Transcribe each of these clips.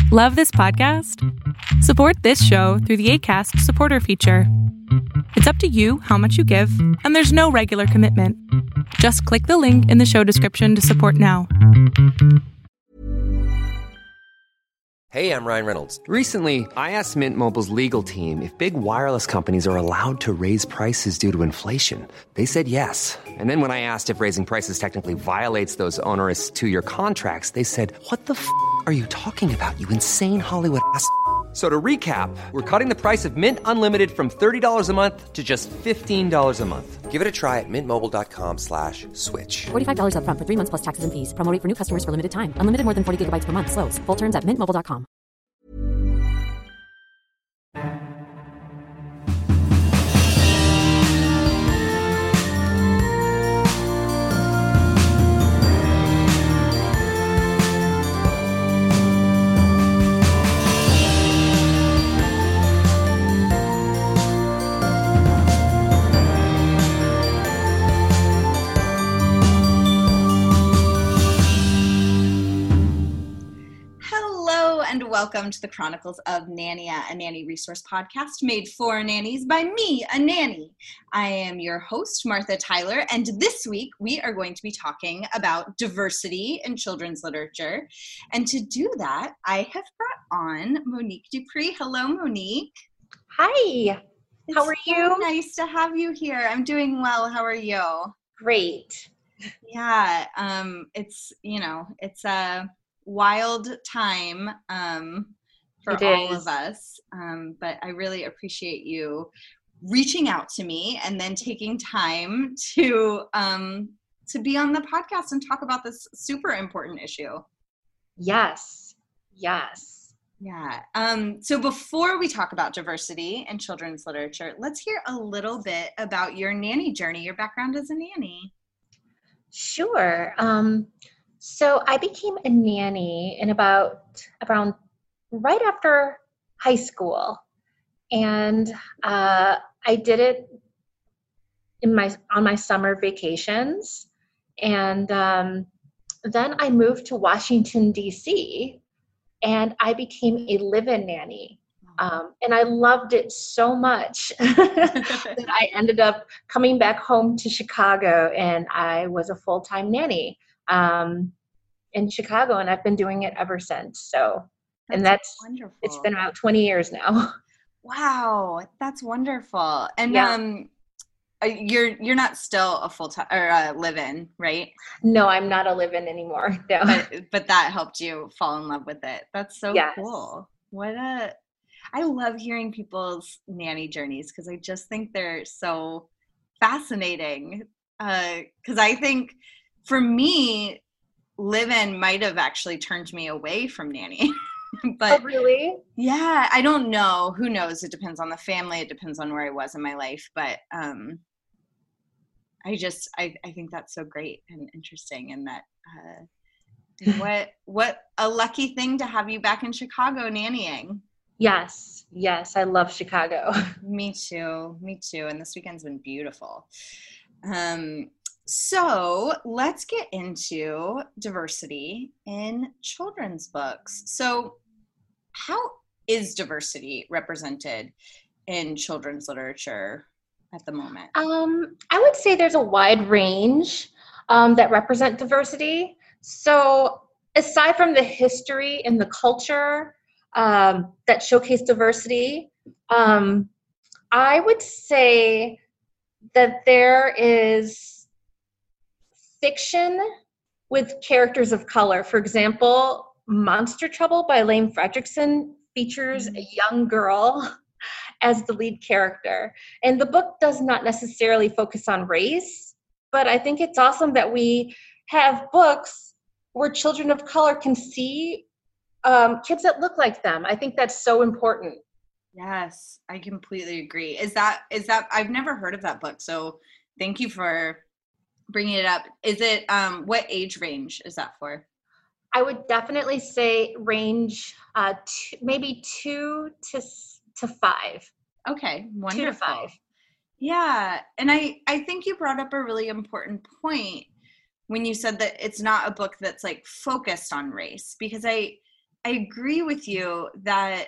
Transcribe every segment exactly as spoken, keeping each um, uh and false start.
Love this podcast? Support this show through the Acast supporter feature. It's up to you how much you give, and there's no regular commitment. Just click the link in the show description to support now. Hey, I'm Ryan Reynolds. Recently, I asked Mint Mobile's legal team if big wireless companies are allowed to raise prices due to inflation. They said yes. And then when I asked if raising prices technically violates those onerous two-year contracts, they said, "What the f*** are you talking about, you insane Hollywood ass f- So to recap, we're cutting the price of Mint Unlimited from thirty dollars a month to just fifteen dollars a month. Give it a try at mintmobile.com slash switch. forty-five dollars up front for three months plus taxes and fees. Promo rate for new customers for limited time. Unlimited more than forty gigabytes per month. Slows full terms at mint mobile dot com. And welcome to the Chronicles of Nania, a nanny resource podcast made for nannies by me, a nanny. I am your host, Martha Tyler, and this week we are going to be talking about diversity in children's literature. And to do that, I have brought on Monique Dupree. Hello, Monique. Hi. It's How are you? So nice to have you here. I'm doing well. How are you? Great. Yeah, um, it's, you know, it's a wild time um, for It all is. of us, um, but I really appreciate you reaching out to me and then taking time to um, to be on the podcast and talk about this super important issue. Yes. Yes. Yeah. Um, so before we talk about diversity in children's literature, let's hear a little bit about your nanny journey, your background as a nanny. Sure. Um, so I became a nanny in about around right after high school, and uh, I did it in my on my summer vacations, and um, then I moved to Washington, D C, and I became a live-in nanny. Um, and I loved it so much that I ended up coming back home to Chicago, and I was a full-time nanny um, in Chicago, and I've been doing it ever since. So, That's and that's, wonderful. it's been about twenty years now. Wow, that's wonderful. And Yeah. um, uh, you're you're not still a full time or a live-in, right? No, I'm not a live-in anymore. No. But but that helped you fall in love with it. That's so Yes. cool. What a I love hearing people's nanny journeys because I just think they're so fascinating. Because I think for me, live-in might have actually turned me away from nanny. But Oh, really? yeah, I don't know. Who knows? It depends on the family. It depends on where I was in my life. But um, I just, I, I think that's so great and interesting. And that, uh, and what, what a lucky thing to have you back in Chicago nannying. Yes. Yes. I love Chicago. Me too. Me too. And this weekend's been beautiful. Um, so let's get into diversity in children's books. So how is diversity represented in children's literature at the moment? Um, I would say there's a wide range um, that represent diversity. So aside from the history and the culture um, that showcase diversity, um, I would say that there is fiction with characters of color. For example, Monster Trouble by Elaine Fredrickson features a young girl as the lead character. And the book does not necessarily focus on race, but I think it's awesome that we have books where children of color can see um, kids that look like them. I think that's so important. Yes, I completely agree. Is that, is that, I've never heard of that book. So thank you for bringing it up. Is it, um, what age range is that for? I would definitely say range uh, t- maybe two to to five. Okay, wonderful. Two to five. Yeah, and I, I think you brought up a really important point when you said that it's not a book that's like focused on race, because I I agree with you that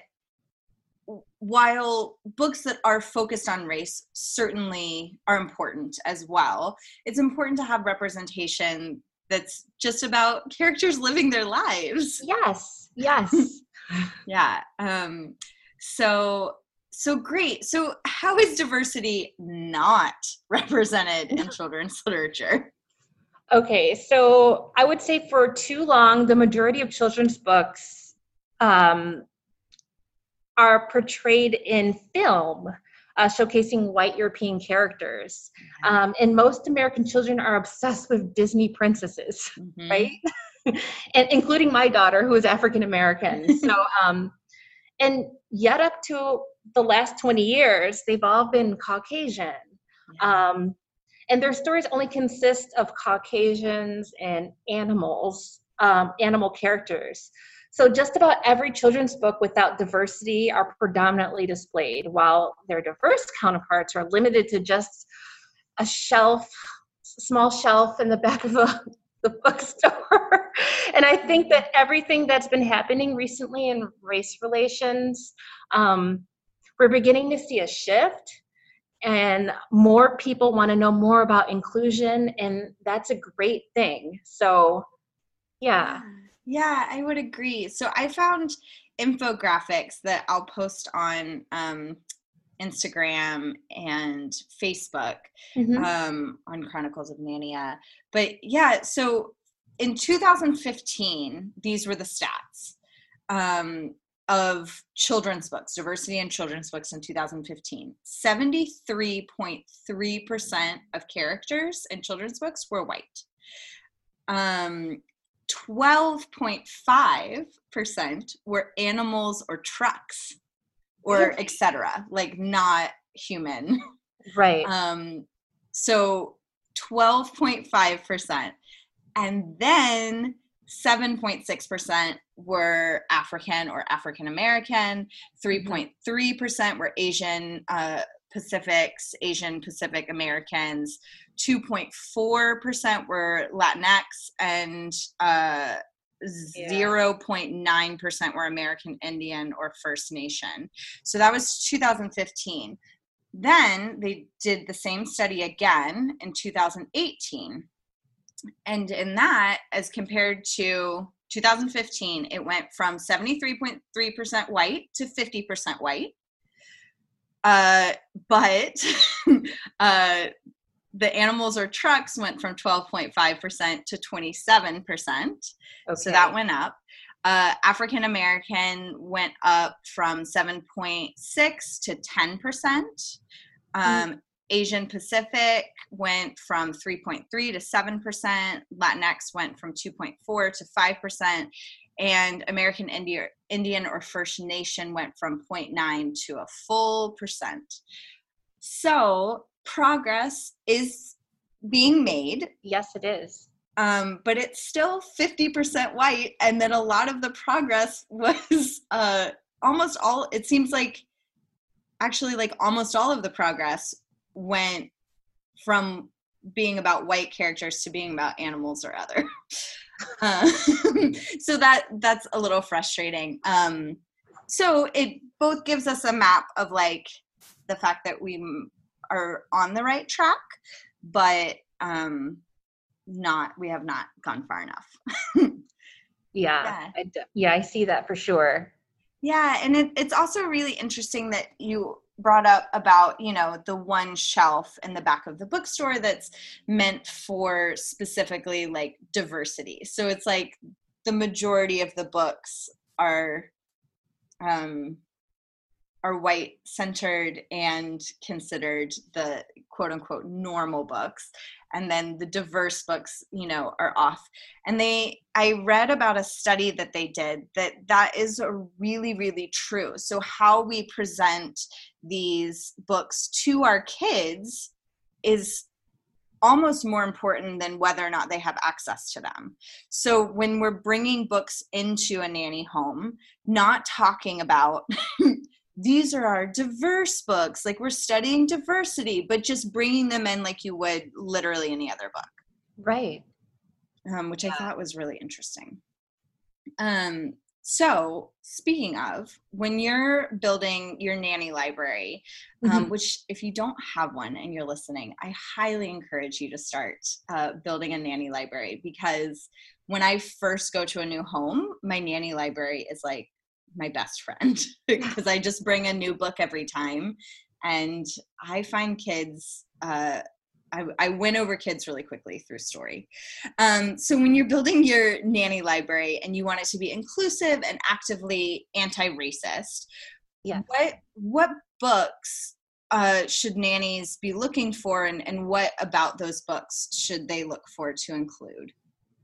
while books that are focused on race certainly are important as well, it's important to have representation that's just about characters living their lives. Yes, yes. Yeah. Um, so, so great. So how is diversity not represented in children's literature? Okay, so I would say for too long, the majority of children's books um, are portrayed in film, uh, showcasing white European characters. Mm-hmm. Um, and most American children are obsessed with Disney princesses, mm-hmm. right? And including my daughter, who is African American. So, um, and yet up to the last twenty years, they've all been Caucasian. Yeah. Um, and their stories only consist of Caucasians and animals, um, animal characters. So just about every children's book without diversity are predominantly displayed, while their diverse counterparts are limited to just a shelf, small shelf in the back of a, the bookstore. And I think that everything that's been happening recently in race relations, um, we're beginning to see a shift, and more people want to know more about inclusion, and that's a great thing. So, yeah. Yeah, I would agree. So I found infographics that I'll post on um, Instagram and Facebook mm-hmm. um, on Chronicles of Nania. But yeah, so in two thousand fifteen, these were the stats um, of children's books, diversity in children's books in two thousand fifteen. seventy-three point three percent of characters in children's books were white. Um, twelve point five percent were animals or trucks or et cetera, like not human. Right. Um, so twelve point five percent. And then seven point six percent were African or African American. three point three percent were Asian uh, Pacifics, Asian Pacific Americans. two point four percent were Latinx, and uh, yeah. zero point nine percent were American Indian or First Nation. So that was two thousand fifteen. Then they did the same study again in two thousand eighteen. And in that, as compared to two thousand fifteen, it went from seventy-three point three percent white to fifty percent white. Uh, but uh, the animals or trucks went from twelve point five percent to twenty-seven percent. Okay. So that went up. Uh, African American went up from seven point six to ten percent. Um, mm-hmm. Asian Pacific went from three point three to seven percent. Latinx went from two point four to five percent. And American Indian, Indian or First Nation went from zero point nine to a full percent. So progress is being made. Yes, it is. Um, but it's still fifty percent white. And then a lot of the progress was uh, almost all, it seems like actually like almost all of the progress went from being about white characters to being about animals or other. Uh, so that that's a little frustrating. Um, so it both gives us a map of like the fact that we are on the right track, but um, not we have not gone far enough. yeah, yeah. I, yeah, I see that for sure. Yeah, and it, it's also really interesting that you brought up about, you know, the one shelf in the back of the bookstore that's meant for specifically like diversity. So it's like the majority of the books are um, are white centered and considered the quote unquote normal books. And then the diverse books, you know, are off. And they, I read about a study that they did that that is a really, really true. So how we present these books to our kids is almost more important than whether or not they have access to them. So when we're bringing books into a nanny home, not talking about these are our diverse books, like we're studying diversity, but just bringing them in like you would literally any other book. Right. Um, which yeah. I thought was really interesting. Um, So speaking of, when you're building your nanny library, um, Mhm. which if you don't have one and you're listening, I highly encourage you to start uh, building a nanny library, because when I first go to a new home, my nanny library is like my best friend because I just bring a new book every time. And I find kids, uh, I, I win over kids really quickly through story. Um, so when you're building your nanny library and you want it to be inclusive and actively anti-racist, Yes. what what books uh, should nannies be looking for, and, and what about those books should they look for to include?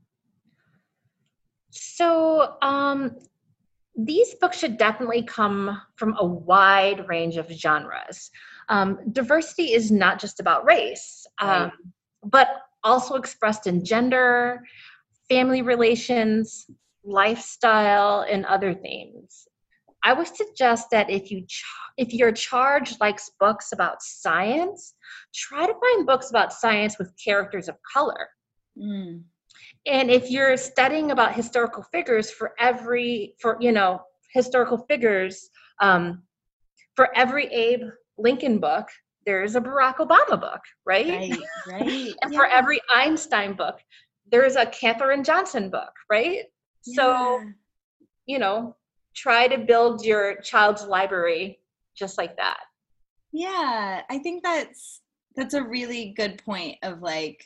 So um, these books should definitely come from a wide range of genres. Um, diversity is not just about race, um, Right. but also expressed in gender, family relations, lifestyle, and other themes. I would suggest that if you ch- if your charge likes books about science, try to find books about science with characters of color. Mm. And if you're studying about historical figures, for every for you know historical figures, um, for every Abe Lincoln book, there's a Barack Obama book, right? Right, right. And Yeah. for every Einstein book, there's a Katherine Johnson book, right? So, Yeah. you know, try to build your child's library just like that. Yeah, I think that's that's a really good point of like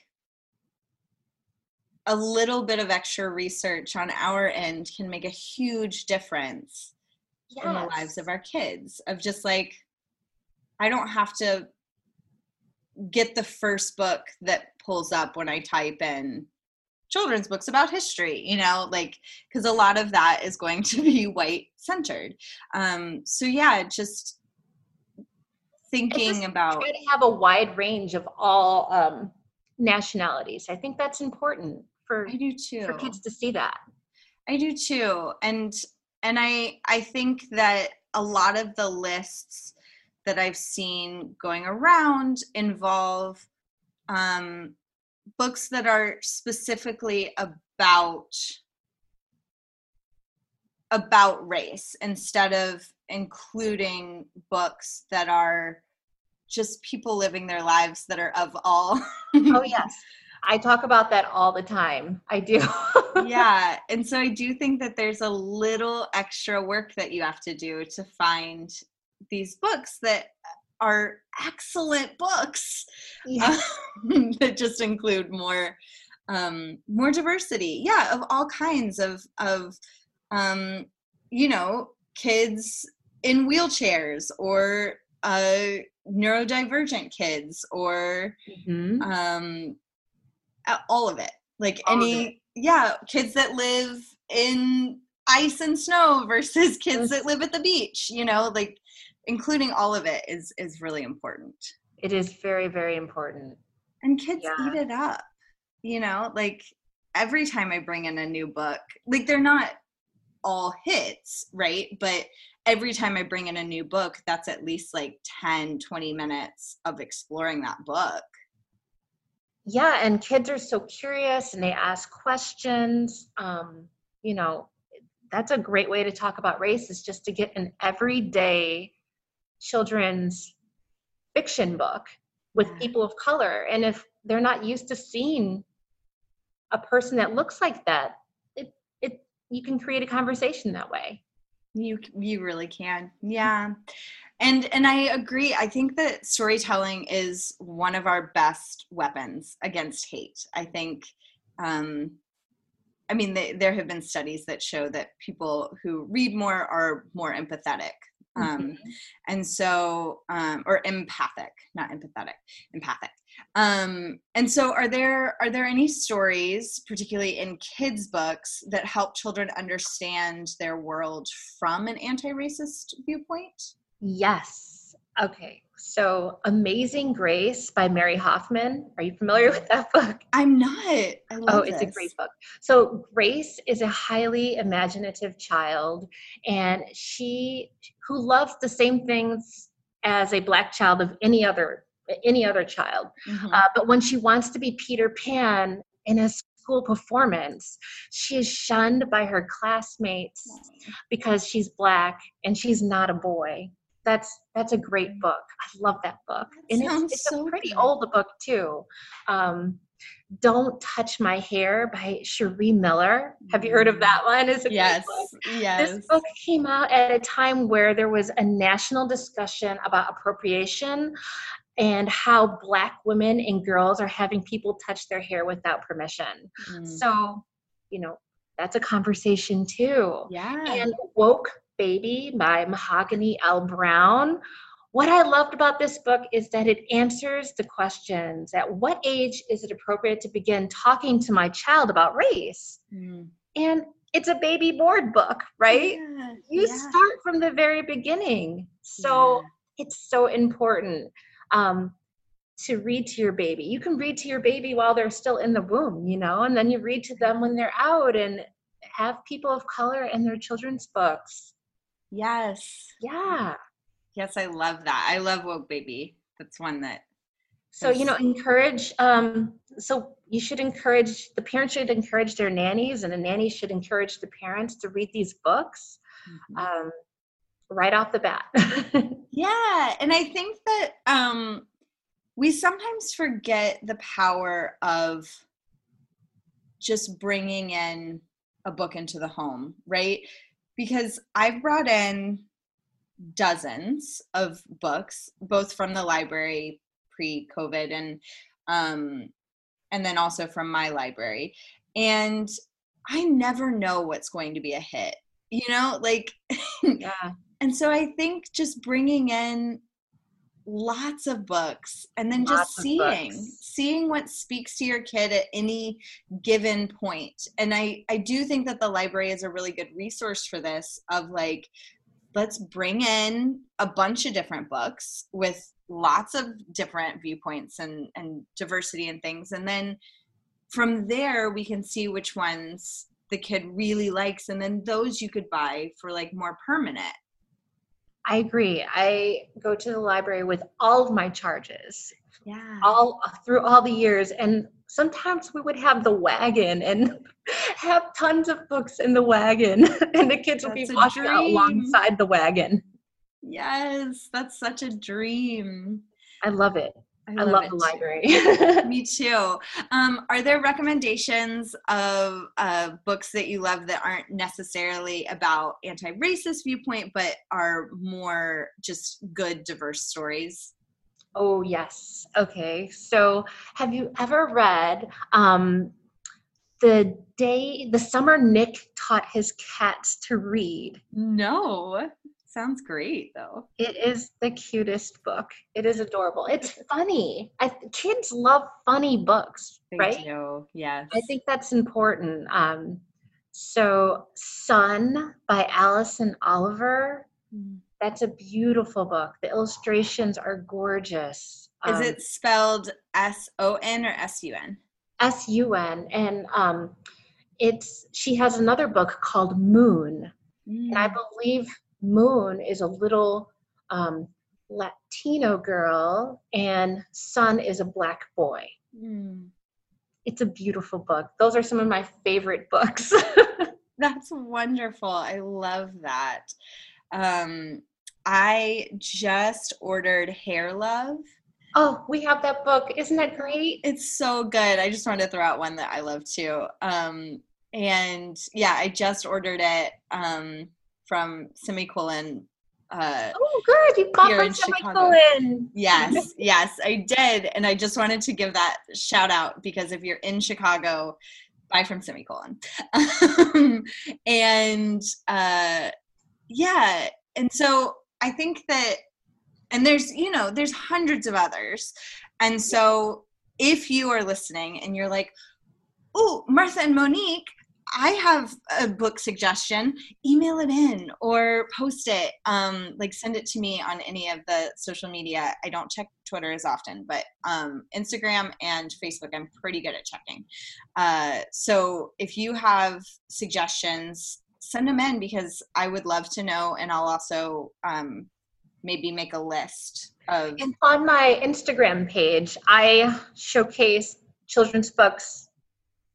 a little bit of extra research on our end can make a huge difference in the lives Yes. of our kids. Of just like, I don't have to get the first book that pulls up when I type in children's books about history, you know, like, because a lot of that is going to be white centered. Um, so yeah, just And thinking just about, try to have a wide range of all um, nationalities. I think that's important for I do for too. kids to see that. I do too. And and I I think that a lot of the lists that I've seen going around involve um, books that are specifically about about race, instead of including books that are just people living their lives that are of all. Oh yes, I talk about that all the time. I do. Yeah, and so I do think that there's a little extra work that you have to do to find these books that are excellent books, Yeah. um, that just include more um, more diversity. Yeah, of all kinds of of um, you know, kids in wheelchairs, or uh, neurodivergent kids, or Mhm. um, all of it. Like All of it. any, yeah, kids that live in ice and snow versus kids that live at the beach, you know, like including all of it is is really important. It is very, very important. And kids Yeah. eat it up, you know, like every time I bring in a new book, like they're not all hits, right? But every time I bring in a new book, that's at least like ten, twenty minutes of exploring that book. Yeah, and kids are so curious and they ask questions. Um, you know, that's a great way to talk about race, is just to get an everyday children's fiction book with Yeah. people of color. And if they're not used to seeing a person that looks like that, it it you can create a conversation that way. You you really can. Yeah. And and I agree. I think that storytelling is one of our best weapons against hate. I think um I mean, they, there have been studies that show that people who read more are more empathetic. Um, and so, um, or empathic, not empathetic, empathic. Um, and so are there, are there any stories, particularly in kids' books, that help children understand their world from an anti-racist viewpoint? Yes. Okay. So Amazing Grace by Mary Hoffman. Are you familiar with that book? I'm not. I love Oh, it's this. a great book. So Grace is a highly imaginative child, and she who loves the same things as a Black child of any other any other child. Mhm. Uh, but when she wants to be Peter Pan in a school performance. She is shunned by her classmates because she's Black and she's not a boy. That's that's a great book. I love that book. That and sounds it's, it's so a pretty good. old book too. Um, Don't Touch My Hair by Cherie Miller. Have you heard of that one? It's a Yes, great book. yes. This book came out at a time where there was a national discussion about appropriation and how Black women and girls are having people touch their hair without permission. Mm. So, you know, that's a conversation too. Yeah. And Woke Baby by Mahogany L. Brown. What I loved about this book is that it answers the questions. At what age is it appropriate to begin talking to my child about race? Mm. And it's a baby board book, right? Yeah, You yeah. start from the very beginning. So Yeah. it's so important um, to read to your baby. You can read to your baby while they're still in the womb, you know, and then you read to them when they're out, and have people of color in their children's books. Yes. Yeah. Yes, I love that. I love Woke Baby. That's one that. So, you know, encourage, um, so you should encourage, the parents should encourage their nannies, and the nannies should encourage the parents to read these books Mhm. um, right off the bat. Yeah. And I think that um, we sometimes forget the power of just bringing in a book into the home, right? Because I've brought in dozens of books, both from the library pre-COVID and um, and then also from my library. And I never know what's going to be a hit, you know, like, Yeah. And so I think just bringing in lots of books and then just Lots of seeing, books. seeing what speaks to your kid at any given point. And I, I do think that the library is a really good resource for this, of like, let's bring in a bunch of different books with lots of different viewpoints and, and diversity and things. And then from there, we can see which ones the kid really likes. And then those you could buy for like more permanent. I agree. I go to the library with all of my charges, Yeah. all through all the years. And sometimes we would have the wagon and have tons of books in the wagon, and the kids would be That's a walking out dream. alongside the wagon. Yes, that's such a dream. I love it. I I love, love it the too. library. Me too. Um, are there recommendations of uh, books that you love that aren't necessarily about anti-racist viewpoint, but are more just good, diverse stories? Oh, yes. Okay. So have you ever read um, The Day, the Summer Nick Taught His Cats to Read? No. Sounds great, though. It is the cutest book. It is adorable. It's funny. I, kids love funny books, They right? do. Yes. I think that's important. Um, so, Sun by Allison Oliver. Mm. That's a beautiful book. The illustrations are gorgeous. Is Um, it spelled S O N or S U N? S U N. And um, it's she has another book called Moon. And I believe Moon is a little um, Latino girl, and Sun is a Black boy. Mm. It's a beautiful book. Those are some of my favorite books. That's wonderful. I love that. Um, I just ordered Hair Love. Oh, we have that book. Isn't that great? It's so good. I just wanted to throw out one that I love too. Um, and yeah, I just ordered it um, from Semicolon. Uh, Oh, good. You bought Here from in Chicago. Semicolon. yes, yes, I did. And I just wanted to give that shout out, because if you're in Chicago, buy from Semicolon. Um, and uh, yeah, and so I think that, and there's, you know, there's hundreds of others. And so if you are listening and you're like, oh, Martha and Monique, I have a book suggestion, email it in or post it. Um, like send it to me on any of the social media. I don't check Twitter as often, but um, Instagram and Facebook, I'm pretty good at checking. Uh, so if you have suggestions, send them in, because I would love to know. And I'll also um, maybe make a list of. And on my Instagram page, I showcase children's books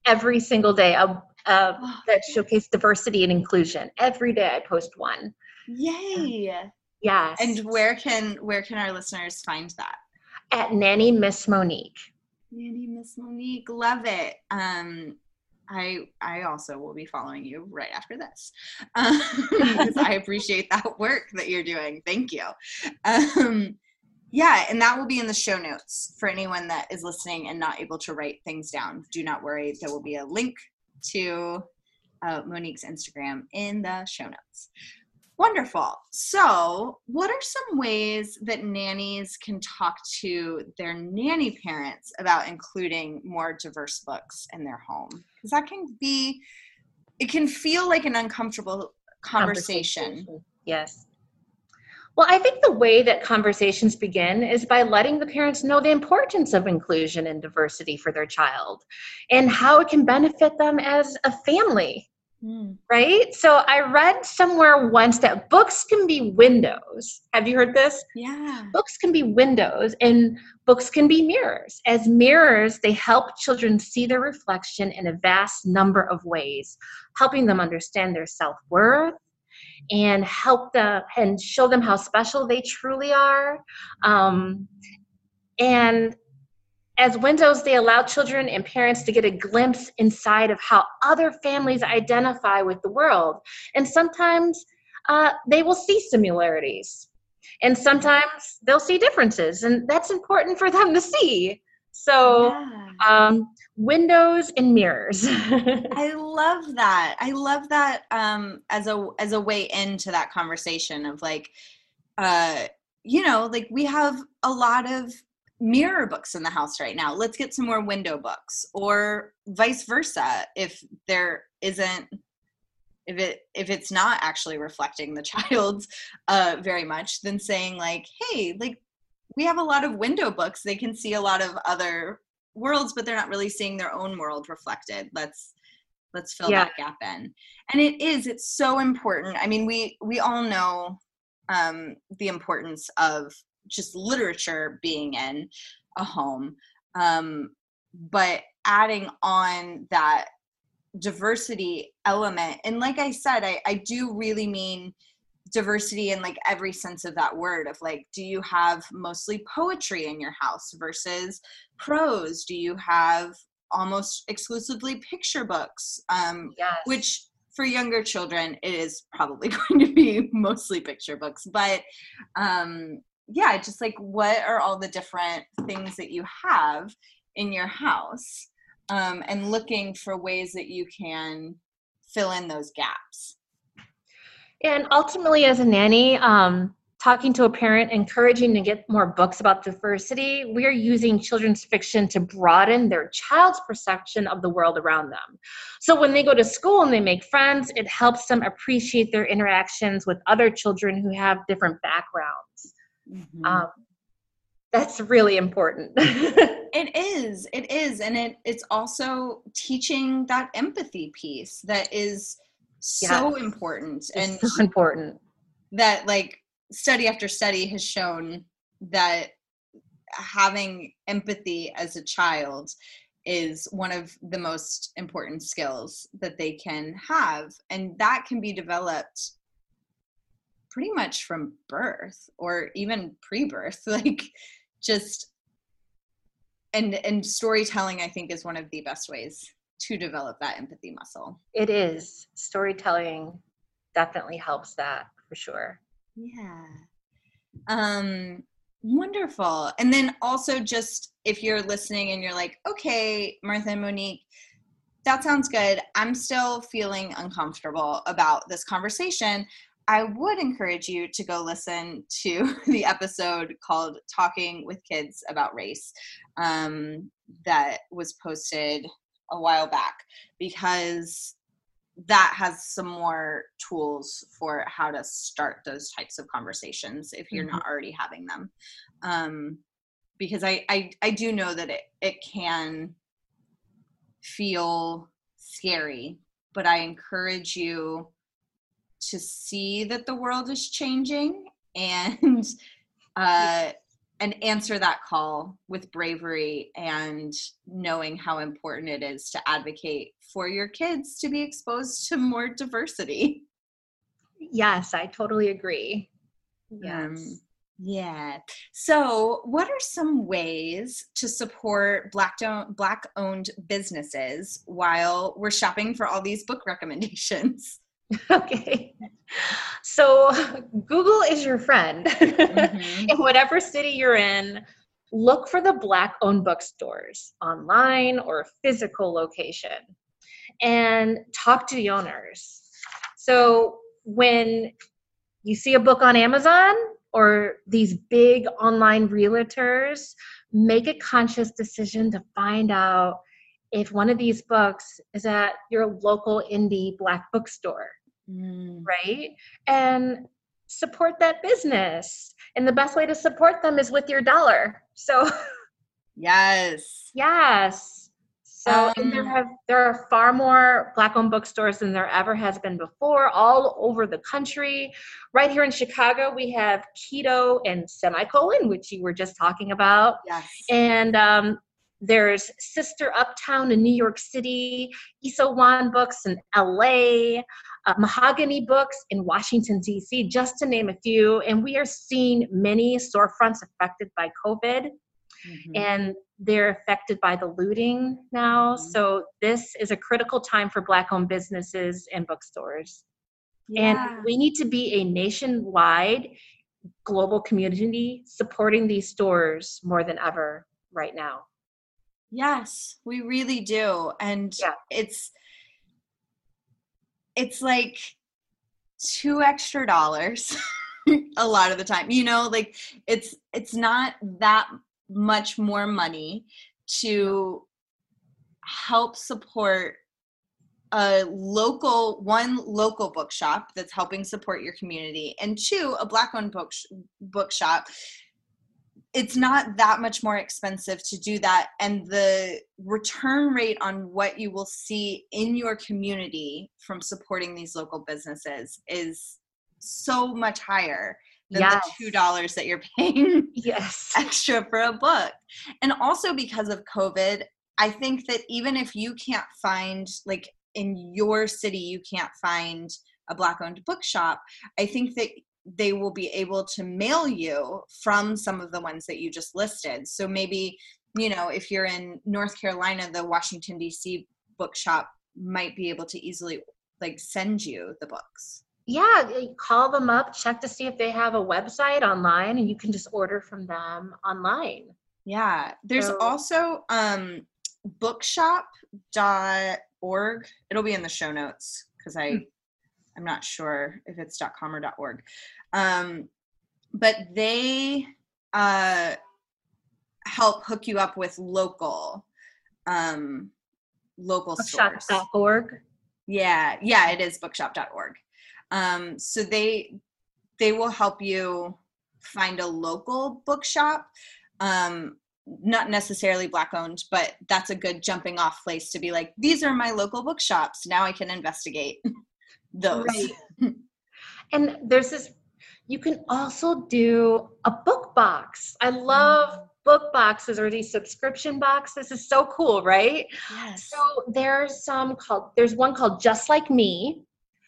every single day uh, uh, that showcase diversity and inclusion. Every day I post one. Yay. Yes. And where can where can our listeners find that? At Nanny Miss Monique. Nanny Miss Monique, love it. Um, I I also will be following you right after this um, because I appreciate that work that you're doing. Thank you. Um, yeah, and that will be in the show notes for anyone that is listening and not able to write things down. Do not worry. There will be a link to uh, Monique's Instagram in the show notes. Wonderful. So what are some ways that nannies can talk to their nanny parents about including more diverse books in their home? Because that can be, it can feel like an uncomfortable conversation. conversation. Yes. Well, I think the way that conversations begin is by letting the parents know the importance of inclusion and diversity for their child and how it can benefit them as a family. Mm. Right? So I read somewhere once that books can be windows. Have you heard this? Yeah. Books can be windows and books can be mirrors. As mirrors, they help children see their reflection in a vast number of ways, helping them understand their self-worth and help them and show them how special they truly are. Um, and As windows, they allow children and parents to get a glimpse inside of how other families identify with the world. And sometimes uh, they will see similarities. And sometimes they'll see differences. And that's important for them to see. So yeah. um, windows and mirrors. I love that. I love that um, as a as a way into that conversation of like, uh, you know, like we have a lot of mirror books in the house right now. Let's get some more window books, or vice versa. If there isn't, if it, if it's not actually reflecting the child uh, very much, then saying like, hey, like we have a lot of window books. They can see a lot of other worlds, but they're not really seeing their own world reflected. Let's, let's fill yeah. that gap in. And it is, it's so important. I mean, we, we all know um, the importance of just literature being in a home. Um, but adding on that diversity element. And like I said, I, I do really mean diversity in like every sense of that word of like, do you have mostly poetry in your house versus prose? Do you have almost exclusively picture books? Um, yes. Which for younger children, it is probably going to be mostly picture books, but um, yeah, just like what are all the different things that you have in your house, um, and looking for ways that you can fill in those gaps. And ultimately, as a nanny, um, talking to a parent, encouraging to get more books about diversity, we are using children's fiction to broaden their child's perception of the world around them. So when they go to school and they make friends, it helps them appreciate their interactions with other children who have different backgrounds. Mm-hmm. Um, that's really important. It is. It is. And it, it's also teaching that empathy piece that is so yes. important. It's and so important. That like study after study has shown that having empathy as a child is one of the most important skills that they can have. And that can be developed pretty much from birth or even pre-birth, like just, and, and storytelling, I think, is one of the best ways to develop that empathy muscle. It is. Storytelling definitely helps that for sure. Yeah. Um, wonderful. And then also just if you're listening and you're like, okay, Martha and Monique, that sounds good. I'm still feeling uncomfortable about this conversation. I would encourage you to go listen to the episode called Talking with Kids About Race um, that was posted a while back, because that has some more tools for how to start those types of conversations if you're mm-hmm. not already having them. Um, because I, I, I do know that it, it can feel scary, but I encourage you to see that the world is changing and uh, and answer that call with bravery and knowing how important it is to advocate for your kids to be exposed to more diversity. Yes, I totally agree. Yes. Um, yeah. So what are some ways to support Black don't, Black-owned businesses while we're shopping for all these book recommendations? Okay. So Google is your friend. Mm-hmm. In whatever city you're in, look for the Black-owned bookstores online or physical location and talk to the owners. So when you see a book on Amazon or these big online realtors, make a conscious decision to find out if one of these books is at your local indie Black bookstore, mm. right? And support that business. And the best way to support them is with your dollar. So yes. Yes. So um, and there have there are far more Black-owned bookstores than there ever has been before, all over the country. Right here in Chicago, we have Keto and Semicolon, which you were just talking about. Yes. And um, there's Sister Uptown in New York City, Issa Wan Books in L A, uh, Mahogany Books in Washington, D C, just to name a few. And we are seeing many storefronts affected by COVID. Mm-hmm. And they're affected by the looting now. Mm-hmm. So this is a critical time for Black-owned businesses and bookstores. Yeah. And we need to be a nationwide global community supporting these stores more than ever right now. Yes, we really do. And yeah. it's it's like two extra dollars a lot of the time. You know, like it's it's not that much more money to help support a local, one local bookshop that's helping support your community, and two, a Black-owned book bookshop. It's not that much more expensive to do that, and the return rate on what you will see in your community from supporting these local businesses is so much higher than yes. the two dollars that you're paying yes. extra for a book. And also because of COVID, I think that even if you can't find, like in your city, you can't find a Black-owned bookshop, I think that they will be able to mail you from some of the ones that you just listed. So maybe, you know, if you're in North Carolina, the Washington, D C bookshop might be able to easily like send you the books. Yeah, call them up, check to see if they have a website online, and you can just order from them online. Yeah. There's so, also um, bookshop dot org. It'll be in the show notes because I, hmm. I'm not sure if it's .com or .org. Um, but they uh, help hook you up with local, um, local bookshop stores. dot org. Yeah. Yeah, it is bookshop dot org. Um, so they, they will help you find a local bookshop, um, not necessarily Black owned, but that's a good jumping off place to be like, these are my local bookshops. Now I can investigate those. Right. And there's this, you can also do a book box. I love book boxes or these subscription boxes. This is so cool, right? Yes. So there's some called, there's one called Just Like Me.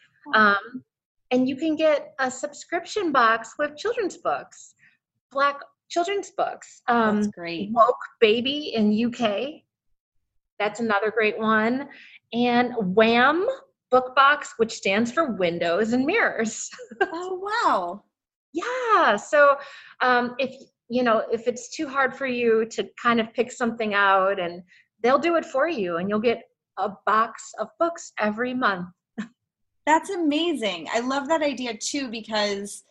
Um, and you can get a subscription box with children's books, Black children's books. Um, That's great. Woke Baby in U K. That's another great one. And WHAM book box, which stands for Windows and Mirrors. Oh, wow. Yeah. So um, if, you know, if it's too hard for you to kind of pick something out, and they'll do it for you, and you'll get a box of books every month. That's amazing. I love that idea too, because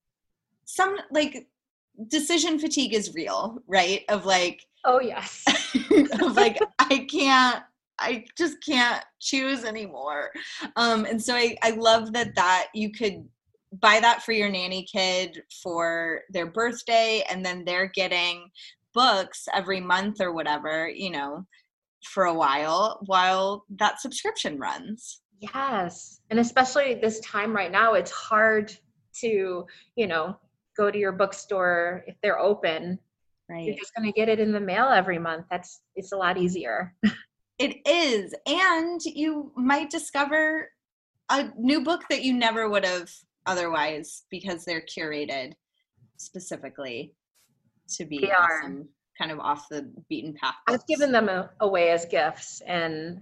some like decision fatigue is real, right? Of like, oh yes. of like, I can't, I just can't choose anymore. Um, and so I, I love that, that you could buy that for your nanny kid for their birthday, and then they're getting books every month or whatever, you know, for a while, while that subscription runs. Yes. And especially this time right now, it's hard to, you know, go to your bookstore if they're open Right. You're just going to get it in the mail every month. That's, it's a lot easier. It is. And you might discover a new book that you never would have otherwise, because they're curated specifically to be They are. awesome, kind of off the beaten path books. I've given them a, away as gifts, and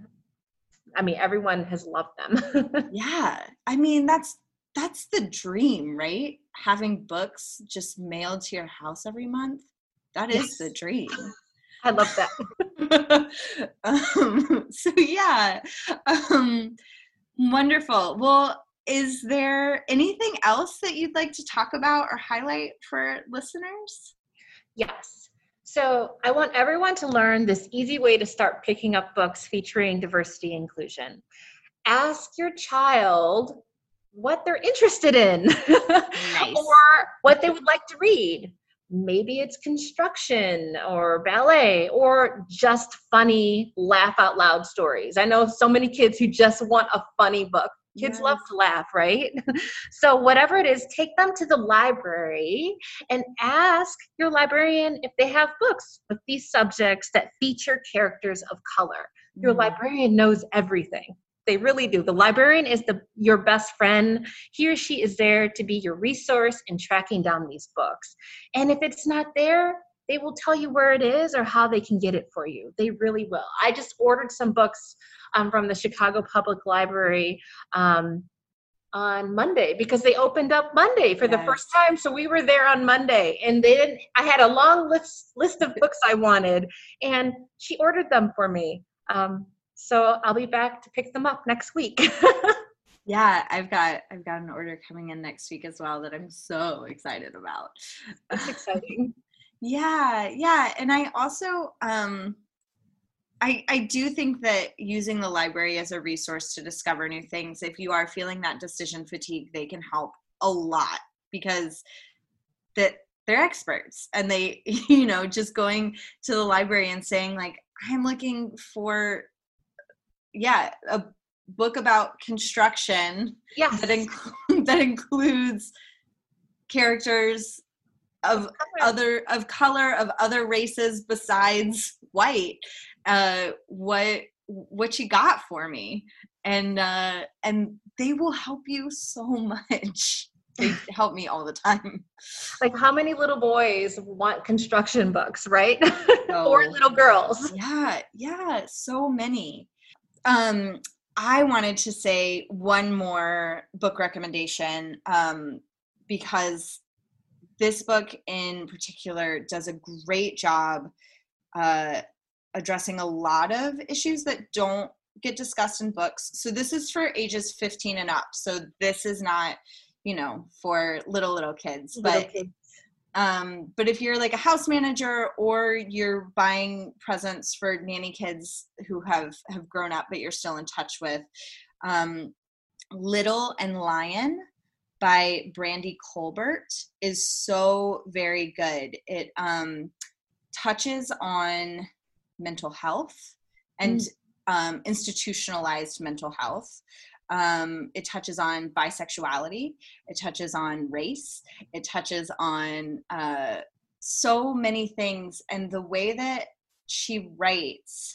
I mean, everyone has loved them. Yeah. I mean, that's, that's the dream, right? Having books just mailed to your house every month. That is Yes. the dream. I love that. um, so yeah. Um, wonderful. Well, is there anything else that you'd like to talk about or highlight for listeners? Yes. So I want everyone to learn this easy way to start picking up books featuring diversity and inclusion. Ask your child what they're interested in Nice. or what they would like to read. Maybe it's construction or ballet or just funny laugh out loud stories. I know so many kids who just want a funny book. Kids Yes. love to laugh, right? So whatever it is, take them to the library and ask your librarian if they have books with these subjects that feature characters of color. Your Mhm. librarian knows everything. They really do. The librarian is the your best friend. He or she is there to be your resource in tracking down these books. And if it's not there, they will tell you where it is or how they can get it for you. They really will. I just ordered some books um, from the Chicago Public Library um, on Monday because they opened up Monday for the Yes. first time. So we were there on Monday, and they didn't. I had a long list list of books I wanted, and she ordered them for me. Um, so I'll be back to pick them up next week. Yeah, I've got I've got an order coming in next week as well that I'm so excited about. That's exciting. Yeah, yeah, and I also um, I I do think that using the library as a resource to discover new things, if you are feeling that decision fatigue, they can help a lot because that they're experts, and they, you know, just going to the library and saying like, I'm looking for, yeah, a book about construction Yes. that inc- that includes characters of other of color, of other races besides white. Uh, what what you got for me? And uh, and they will help you so much. They help me all the time. Like, how many little boys want construction books, right? So, or little girls. Yeah, yeah, so many. Um, I wanted to say one more book recommendation um, because this book in particular does a great job uh, addressing a lot of issues that don't get discussed in books. So this is for ages fifteen and up. So this is not, you know, for little, little kids. Little But kids. Um, but if you're like a house manager or you're buying presents for nanny kids who have, have grown up, but you're still in touch with, um, Little and Lion by Brandy Colbert is so very good. It um, touches on mental health and Mm. um, institutionalized mental health. Um, it touches on bisexuality. It touches on race. It touches on uh, so many things. And the way that she writes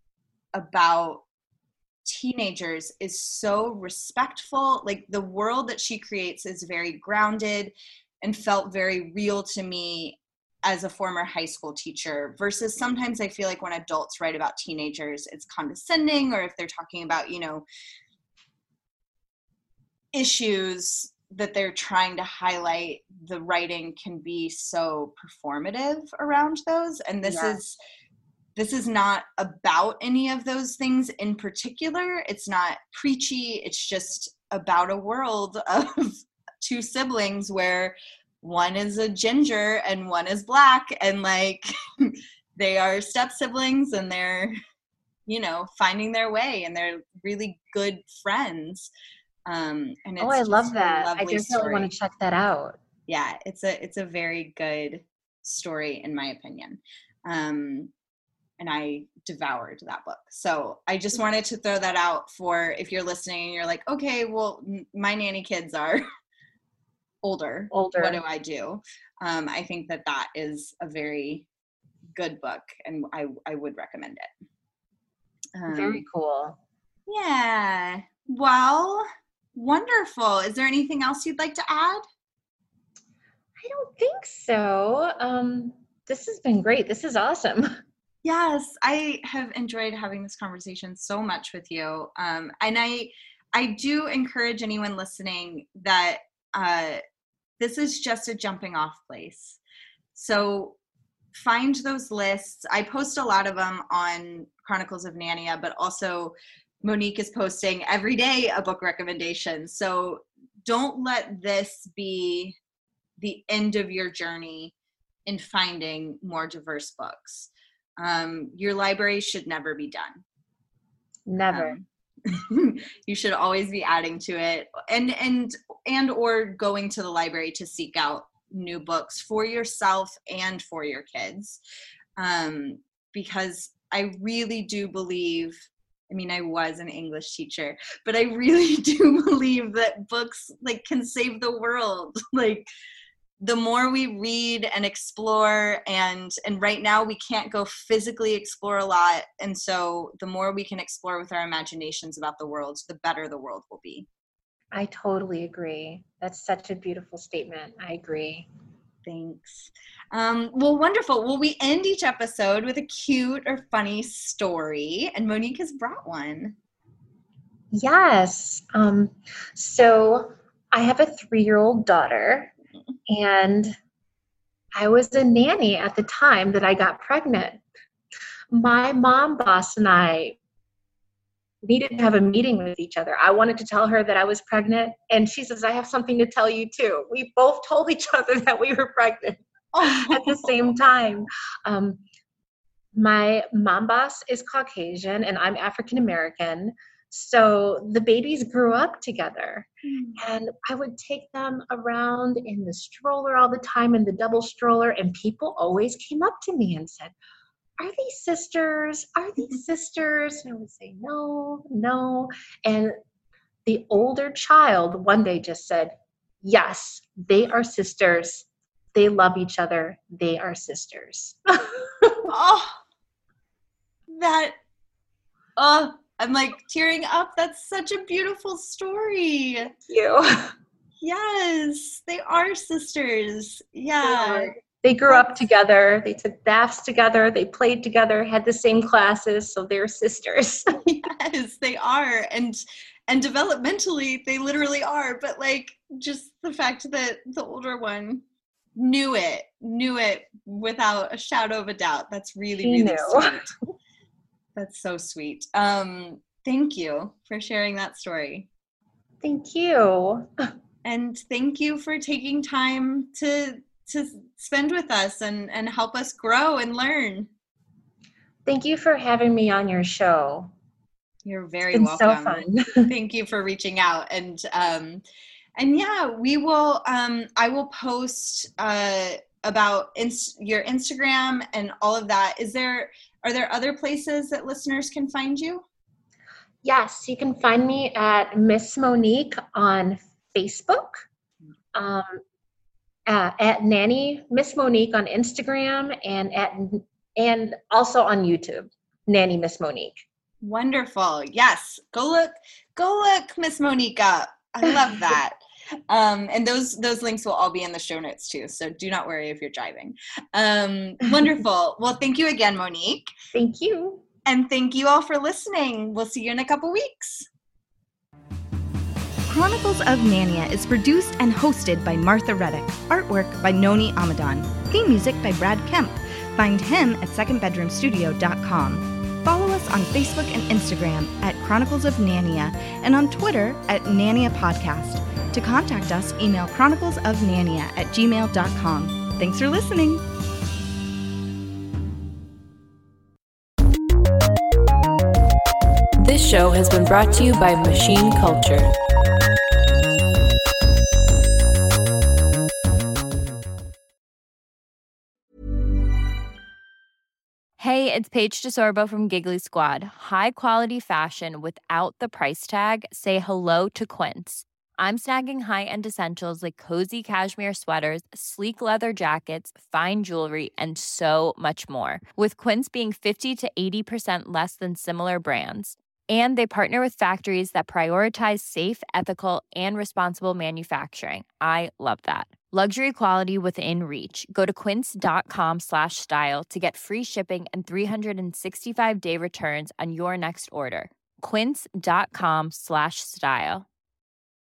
about teenagers is so respectful. Like, the world that she creates is very grounded and felt very real to me as a former high school teacher, versus sometimes I feel like when adults write about teenagers, it's condescending, or if they're talking about, you know, issues that they're trying to highlight, the writing can be so performative around those. And this Yeah. is this is not about any of those things in particular. It's not preachy. It's just about a world of two siblings where one is a ginger and one is black, and like they are step siblings, and they're, you know, finding their way, and they're really good friends. Um, and it's Oh, I love just a that. I lovely definitely story. want to check that out. Yeah, it's a it's a very good story in my opinion. Um, and I devoured that book. So I just wanted to throw that out for if you're listening and you're like, okay, well, m- my nanny kids are older. Older. What do I do? Um, I think that that is a very good book, and I, I would recommend it. Um, Very cool. Yeah. Well, wonderful. Is there anything else you'd like to add? I don't think so. Um, this has been great. This is awesome. Yes, I have enjoyed having this conversation so much with you. Um, and I, I do encourage anyone listening that uh, this is just a jumping off place. So find those lists. I post a lot of them on Chronicles of Nania, but also Monique is posting every day a book recommendation. So don't let this be the end of your journey in finding more diverse books. Um, your library should never be done. Never. Um, you should always be adding to it, and and and or going to the library to seek out new books for yourself and for your kids. Um, because I really do believe, I mean, I was an English teacher, but I really do believe that books like can save the world. Like, the more we read and explore, and and right now we can't go physically explore a lot, and so the more we can explore with our imaginations about the world, the better the world will be. I totally agree. That's such a beautiful statement. I agree. Thanks. Um, well, wonderful. Well, we end each episode with a cute or funny story, and Monique has brought one. Yes. Um, so I have a three-year-old daughter, and I was a nanny at the time that I got pregnant. My mom boss and I needed to have a meeting with each other. I wanted to tell her that I was pregnant, and she says, I have something to tell you too. We both told each other that we were pregnant oh. at the same time. Um, my mom boss is Caucasian, and I'm African American. So the babies grew up together, and I would take them around in the stroller all the time, in the double stroller, and people always came up to me and said, are these sisters? Are these sisters? And I would say, no, no. And the older child one day just said, yes, they are sisters. They love each other. They are sisters. Oh, that, oh. I'm like tearing up. That's such a beautiful story. Thank you. Yes, they are sisters. Yeah. They grew up together. They took baths together. They played together, had the same classes. So they're sisters. Yes, they are. And and developmentally, they literally are. But like just the fact that the older one knew it, knew it without a shadow of a doubt. That's really, she really knew. sweet. That's so sweet. Um, thank you for sharing that story. Thank you. And thank you for taking time to to spend with us and, and help us grow and learn. Thank you for having me on your show. You're very it's been welcome. So fun. Thank you for reaching out. And um, and yeah, we will. Um, I will post uh, about ins- your Instagram and all of that. Is there? Are there other places that listeners can find you? Yes, you can find me at Miss Monique on Facebook, um, uh, at Nanny Miss Monique on Instagram, and at and also on YouTube, Nanny Miss Monique. Wonderful. Yes, go look, go look Miss Monique up. I love that. Um, and those those links will all be in the show notes too, so do not worry if you're driving. Um, wonderful. Well, thank you again, Monique. Thank you. And thank you all for listening. We'll see you in a couple weeks. Chronicles of Nania is produced and hosted by Martha Reddick. Artwork by Noni Amadon. Theme music by Brad Kemp. Find him at second bedroom studio dot com. Follow us on Facebook and Instagram at Chronicles of Nania and on Twitter at Nania Podcast. To contact us, email chroniclesofnania at gmail dot com. Thanks for listening. This show has been brought to you by Machine Culture. Hey, it's Paige DeSorbo from Giggly Squad. High quality fashion without the price tag. Say hello to Quince. I'm snagging high-end essentials like cozy cashmere sweaters, sleek leather jackets, fine jewelry, and so much more. With Quince being fifty to eighty percent less than similar brands. And they partner with factories that prioritize safe, ethical, and responsible manufacturing. I love that. Luxury quality within reach. Go to quince.com slash style to get free shipping and three sixty-five day returns on your next order. Quince.com slash style.